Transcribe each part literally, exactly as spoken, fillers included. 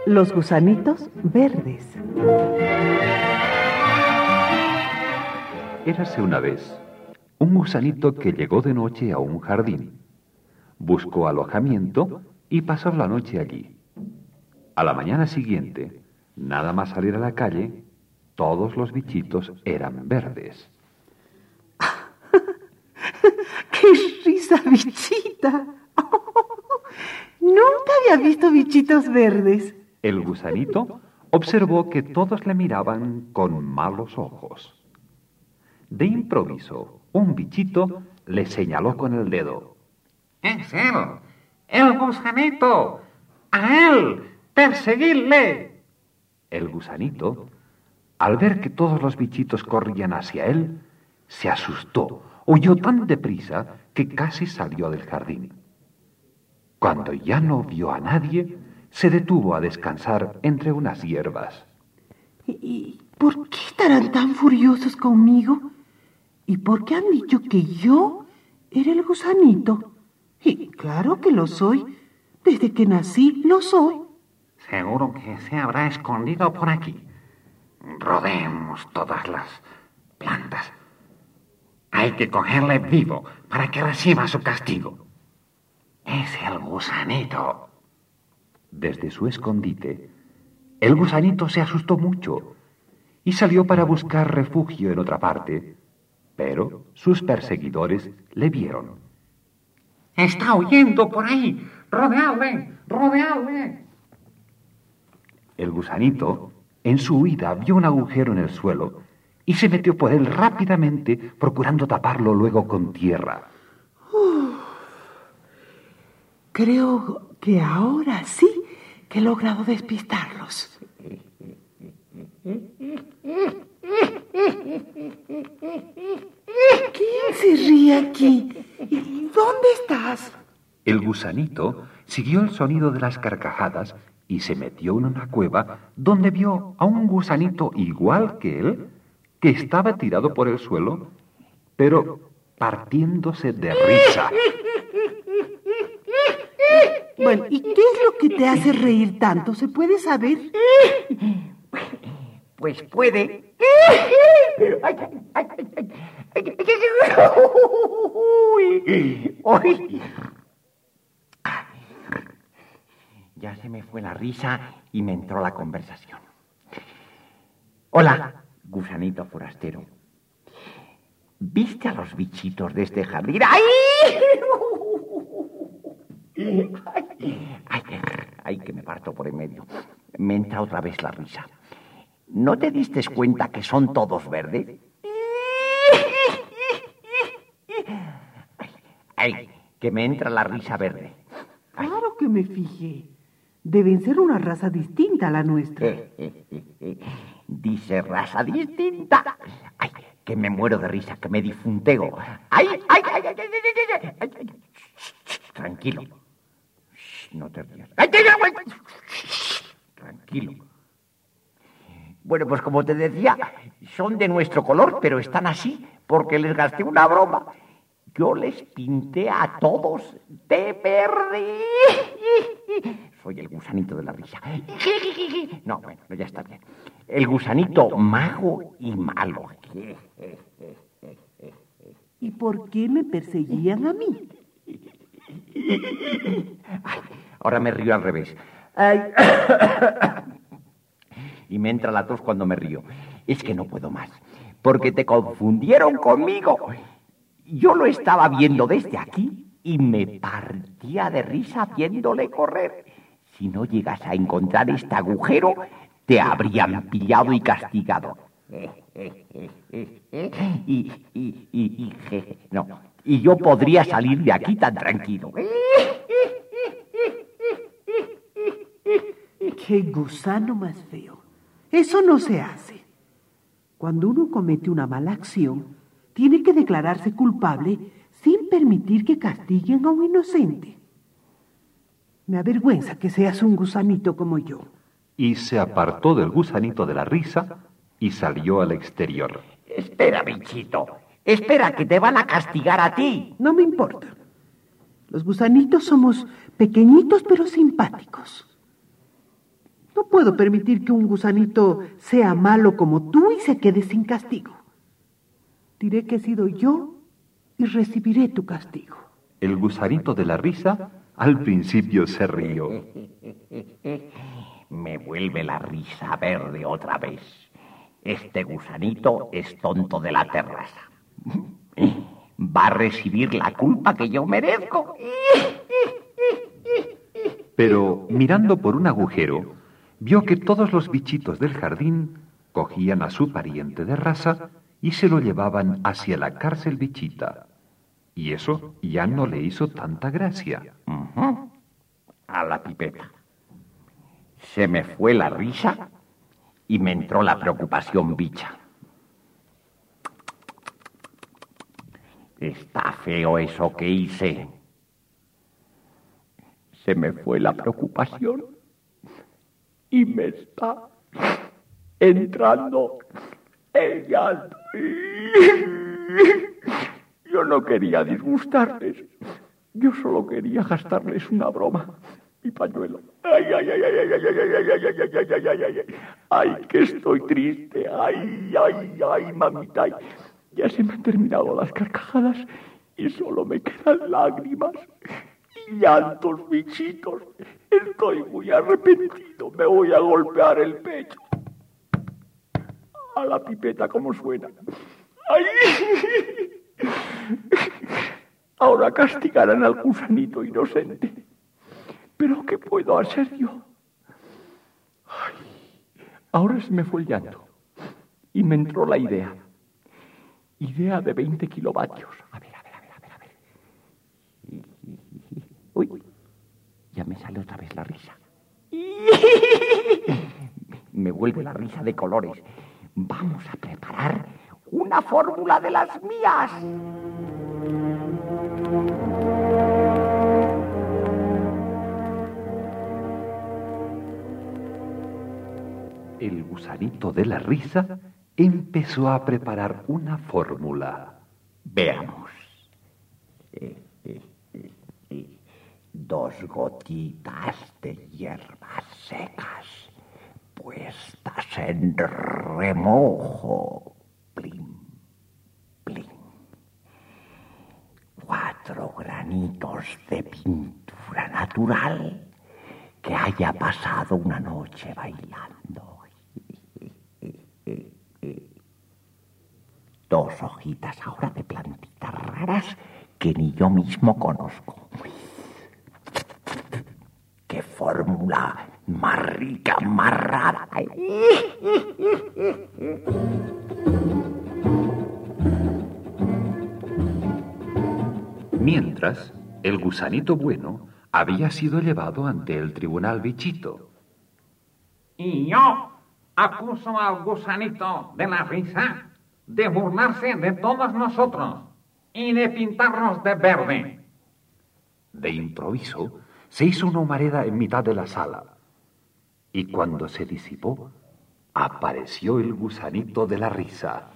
Los gusanitos verdes. Érase una vez un gusanito que llegó de noche a un jardín. Buscó alojamiento y pasó la noche allí. A la mañana siguiente, nada más salir a la calle, todos los bichitos eran verdes. ¡Qué risa, bichita! Nunca había visto bichitos verdes. El gusanito observó que todos le miraban con malos ojos. De improviso, un bichito le señaló con el dedo. ¡Es él! ¡El gusanito! ¡A él! ¡Perseguidle! El gusanito, al ver que todos los bichitos corrían hacia él, se asustó, huyó tan deprisa que casi salió del jardín. Cuando ya no vio a nadie, se detuvo a descansar entre unas hierbas. ¿Y por qué estarán tan furiosos conmigo? ¿Y por qué han dicho que yo era el gusanito? Y claro que lo soy. Desde que nací lo soy. Seguro que se habrá escondido por aquí. Rodeemos todas las plantas. Hay que cogerle vivo para que reciba su castigo. Es el gusanito. Desde su escondite, el gusanito se asustó mucho y salió para buscar refugio en otra parte, pero sus perseguidores le vieron. ¡Está huyendo por ahí! ¡Rodeadle! ¡Rodeadle! El gusanito, en su huida, vio un agujero en el suelo y se metió por él rápidamente, procurando taparlo luego con tierra. Uf, creo que ahora sí que he logrado despistarlos. ¿Quién se ríe aquí? ¿Y dónde estás? El gusanito siguió el sonido de las carcajadas y se metió en una cueva donde vio a un gusanito igual que él, que estaba tirado por el suelo, pero partiéndose de risa. Bueno, ¿y qué es lo que te hace reír tanto? ¿Se puede saber? Pues puede. Uy. Ya se me fue la risa y me entró la conversación. Hola, gusanito forastero. ¿Viste a los bichitos de este jardín? ¡Ay! Ay, ay, que me parto por en medio. Me entra otra vez la risa. ¿No te diste cuenta que son todos verdes? Ay, ay, que me entra la risa verde. Ay. Claro que me fijé. Deben ser una raza distinta a la nuestra. Eh, eh, eh, eh. Dice raza distinta. Ay, que me muero de risa, que me difunteo. Ay, ay, ay, ay, ay, ay, ay, ay, ay. Tranquilo. No te rías. ¡Ay, ay, ay, ay! Tranquilo. Bueno, pues como te decía, son de nuestro color, pero están así porque les gasté una broma. Yo les pinté a todos de verde. Soy el gusanito de la risa. No, bueno, ya está bien. El gusanito mago y malo. ¿Y por qué me perseguían a mí? Ay, ahora me río al revés. Ay. Y me entra la tos cuando me río. Es que no puedo más, porque te confundieron conmigo. Yo lo estaba viendo desde aquí y me partía de risa viéndole correr. Si no llegas a encontrar este agujero, te habrían pillado y castigado. Y, y, y, y, y no, y yo podría salir de aquí tan tranquilo. ¡Qué gusano más feo! Eso no se hace. Cuando uno comete una mala acción, tiene que declararse culpable sin permitir que castiguen a un inocente. Me avergüenza que seas un gusanito como yo. Y se apartó del gusanito de la risa y salió al exterior. Espera, bichito. Espera, que te van a castigar a ti. No me importa. Los gusanitos somos pequeñitos pero simpáticos. No puedo permitir que un gusanito sea malo como tú y se quede sin castigo. Diré que he sido yo y recibiré tu castigo. El gusanito de la risa al principio se rió. Me vuelve la risa verde otra vez. Este gusanito es tonto de la terraza. Va a recibir la culpa que yo merezco. Pero mirando por un agujero, vio que todos los bichitos del jardín cogían a su pariente de raza y se lo llevaban hacia la cárcel bichita. Y eso ya no le hizo tanta gracia. Uh-huh. A la pipeta. Se me fue la risa y me entró la preocupación bicha. Está feo eso que hice. Se me fue la preocupación y me está entrando el llanto. Yo no quería disgustarles. Yo solo quería gastarles una broma. Mi pañuelo. Ay, ay, ay, ay, ay, ay, ay, ay, ay, ay, ay, ay, ay, ay, ay, ay, ay, que estoy triste. Ay, ay, ay, mamita. Ay. Ya se me han terminado las carcajadas y solo me quedan lágrimas y llantos, bichitos. Estoy muy arrepentido. Me voy a golpear el pecho. A la pipeta como suena. ¡Ay! Ahora castigarán al gusanito inocente. ¿Pero qué puedo hacer yo? Ay, ahora se me fue el llanto. Y me entró la idea. Idea de veinte kilovatios. A ver, a ver, a ver, a ver, a ver. Uy, ya me sale otra vez la risa. Me vuelve la risa de colores. Vamos a preparar una fórmula de las mías. El gusanito de la risa empezó a preparar una fórmula. Veamos. Eh, eh, eh, eh. Dos gotitas de hierbas secas puestas en remojo. Plim, plim. Cuatro granitos de pintura natural que haya pasado una noche bailando. Dos hojitas ahora de plantitas raras que ni yo mismo conozco. ¡Qué fórmula más rica, más rara! Mientras, el gusanito bueno había sido llevado ante el tribunal bichito. Y yo acuso al gusanito de la risa de burlarse de todos nosotros y de pintarnos de verde. De improviso, se hizo una humareda en mitad de la sala. Y cuando se disipó, apareció el gusanito de la risa.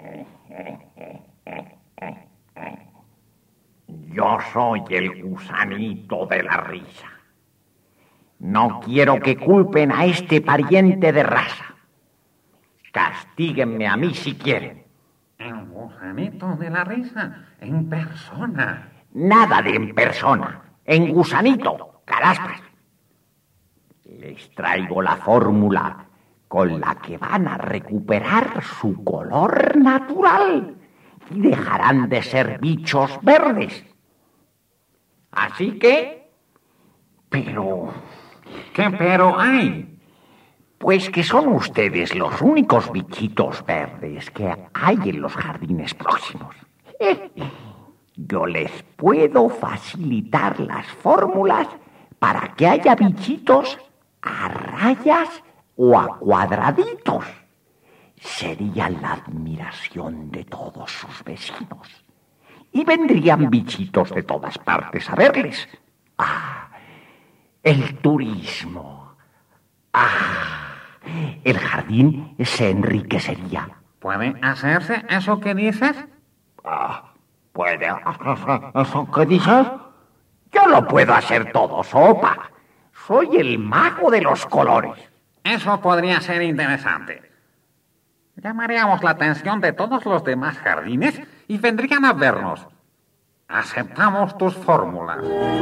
Yo soy el gusanito de la risa. No quiero que culpen a este pariente de raza. Castíguenme a mí si quieren. El gusanito de la risa, en persona. Nada de en persona, en gusanito, caraspas. Les traigo la fórmula con la que van a recuperar su color natural y dejarán de ser bichos verdes. Así que, pero... ¿Qué pero hay? Pues que son ustedes los únicos bichitos verdes que hay en los jardines próximos. Yo les puedo facilitar las fórmulas para que haya bichitos a rayas o a cuadraditos. Serían la admiración de todos sus vecinos. Y vendrían bichitos de todas partes a verles. ¡Ah! El turismo. ¡Ah! El jardín se enriquecería. ¿Puede hacerse eso que dices? Ah, ¿puede hacerse eso que dices? Yo lo puedo hacer todo, sopa. Soy el mago de los colores. Eso podría ser interesante. Llamaríamos la atención de todos los demás jardines y vendrían a vernos. Aceptamos tus fórmulas.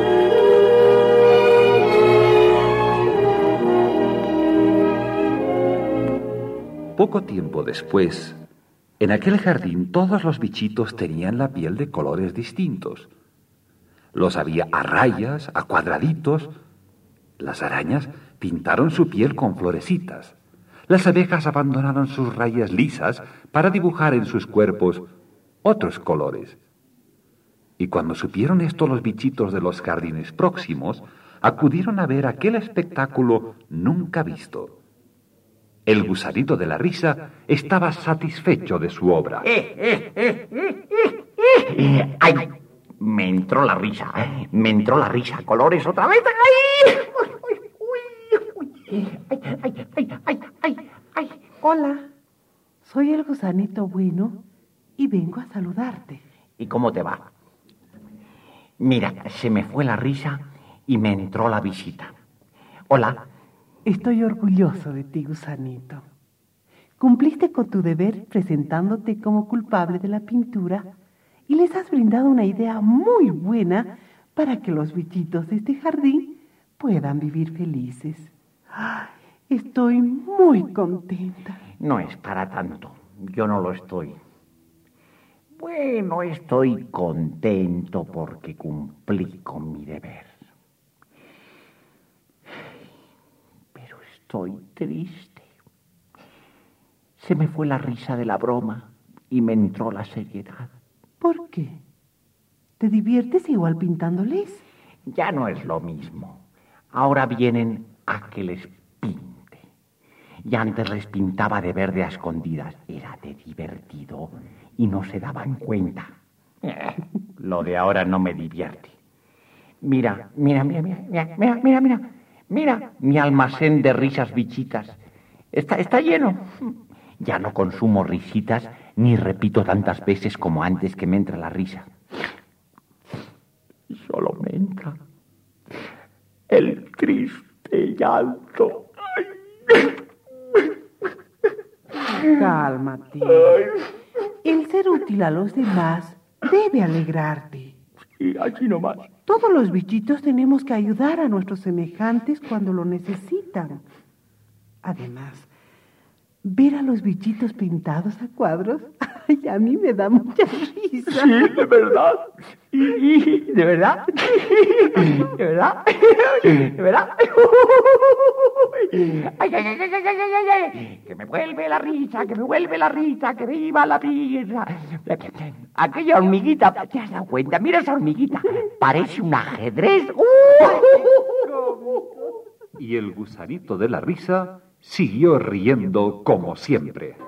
Poco tiempo después, en aquel jardín todos los bichitos tenían la piel de colores distintos. Los había a rayas, a cuadraditos. Las arañas pintaron su piel con florecitas. Las abejas abandonaron sus rayas lisas para dibujar en sus cuerpos otros colores. Y cuando supieron esto los bichitos de los jardines próximos, acudieron a ver aquel espectáculo nunca visto. El gusanito de la risa estaba satisfecho de su obra. Eh, eh, eh, eh, eh, eh. ¡Ay! Me entró la risa, me entró la risa. Colores otra vez. ¡Ay! ¡Uy, uy! ¡Ay, ay, ay, ay, ay, ay! Hola, soy el gusanito bueno y vengo a saludarte. ¿Y cómo te va? Mira, se me fue la risa y me entró la visita. Hola. Estoy orgulloso de ti, gusanito. Cumpliste con tu deber presentándote como culpable de la pintura y les has brindado una idea muy buena para que los bichitos de este jardín puedan vivir felices. Estoy muy contenta. No es para tanto. Yo no lo estoy. Bueno, estoy contento porque cumplí con mi deber. Pero estoy triste. Se me fue la risa de la broma y me entró la seriedad. ¿Por qué? ¿Te diviertes igual pintándoles? Ya no es lo mismo. Ahora vienen a que les pinte. Y antes les pintaba de verde a escondidas. Era de divertido y no se daban cuenta. Eh, lo de ahora no me divierte. Mira, mira, mira, mira, mira, mira, mira, mira, mira, mi almacén de risas bichitas. Está, está lleno. Ya no consumo risitas ni repito tantas veces como antes que me entra la risa. Solo me entra el triste llanto. Cálmate. El ser útil a los demás debe alegrarte. Y así nomás. Todos los bichitos tenemos que ayudar a nuestros semejantes cuando lo necesitan. Además, ver a los bichitos pintados a cuadros, ay, a mí me da mucha risa. Sí, de verdad. Y, y, de verdad. De verdad. De verdad. Ay, ay, ay, ay, ay, ay, ay. Que me vuelve la risa, que me vuelve la risa, que viva la risa. Aquella hormiguita, ¿te has dado cuenta? Mira esa hormiguita. Parece un ajedrez. Y el gusanito de la risa siguió riendo como siempre.